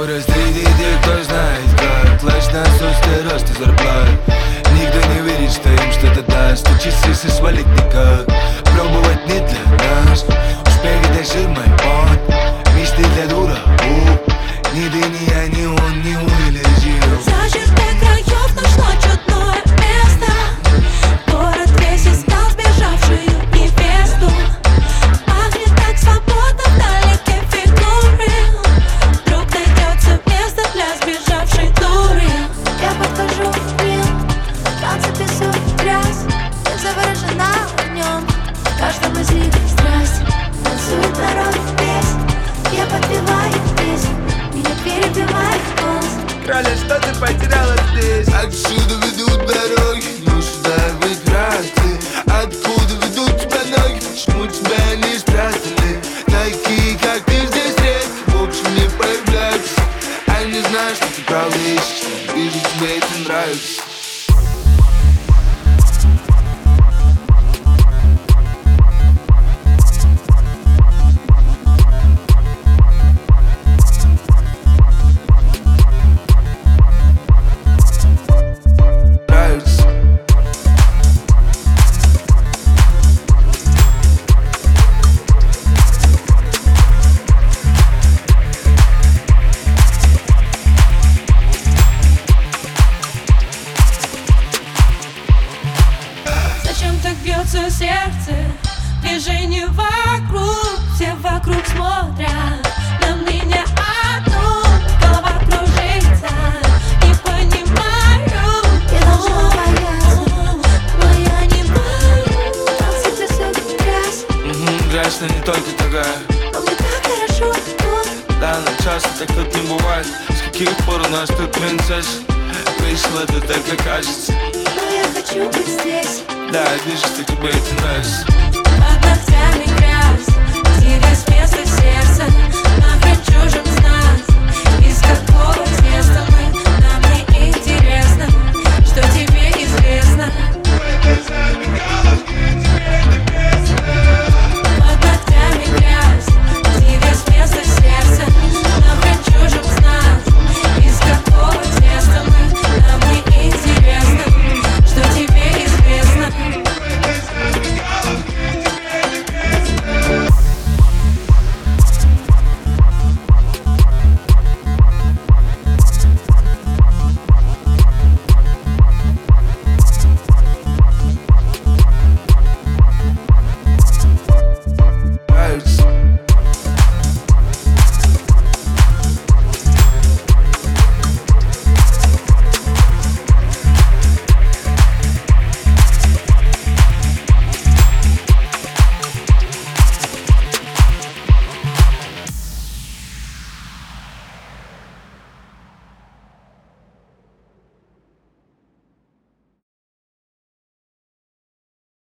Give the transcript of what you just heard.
Скорость 3D, кто знает как. Плащ на отсутствие роста зарплат. Никто не верит, что им что-то даст. Учиться и свалить никак. Пробовать не для нас. Успех — это жир мой пот. Мечты для дураков. Ни ты, ни я, ни он не улетел. За чертой краев нашло чудное место. Город весь искал сбежавшую невесту. Пахнет так свободно вдалеке фигуры. Вдруг найдется место для сбежавшей дуры. Я подхожу в мир, танцы песок, грязь. Я заворожена в нем, в каждом из них страсть. Танцует народ весь, я подпеваю песню. Меня перебивает голос. Краля, что ты потеряла здесь? Отсюда ведут дороги, ну сюда прекрасны. Откуда ведут тебя ноги? Почему тебя не спрятали? Такие, как ты, здесь редко, в общем, не появляются. Они знают, что ты правда ищешь, вижу, тебе это нравится. Зачем так бьется сердце? Движение вокруг, все вокруг смотрят на меня одну. Голова кружится, не понимаю. Я должна бояться, но я не могу. Танцы песок, грязь. Жаль, что не только такая. Но мне так хорошо тут. Да, но часто так тут не бывает. С каких пор у нас тут принцесса? Весело это так кажется. Но я хочу быть здесь. Да, я вижу, что тебе это нравится. Под ногтями